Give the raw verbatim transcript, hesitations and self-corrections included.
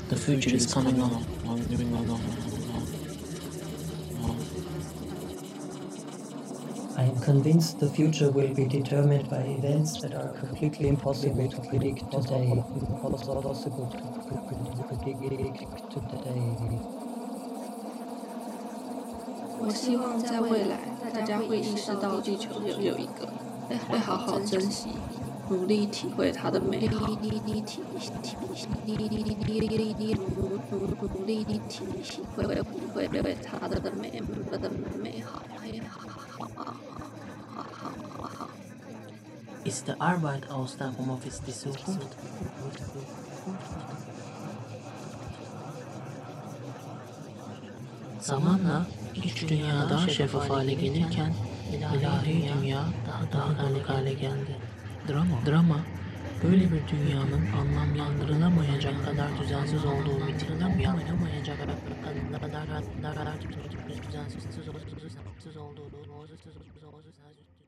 The future is coming on. I am convinced the future will be determined by events that are completely impossible to predict today. Impossible to predict today. 我希望在未来，大家会意识到地球只有一个，会好好珍惜，努力体会它的美好。努力体体会会会它的美的美好。 Ist die Arbeit aus der Homeoffice die Zukunft? Zamanla iç dünya daha şeffaf hale gelirken ilahi dünya daha dağınık hale geldi. Drama, drama böyle bir dünyanın anlamlandırılamayacak kadar düzensiz olduğu bitirilemeyen kadar kadar düzensiz olduğu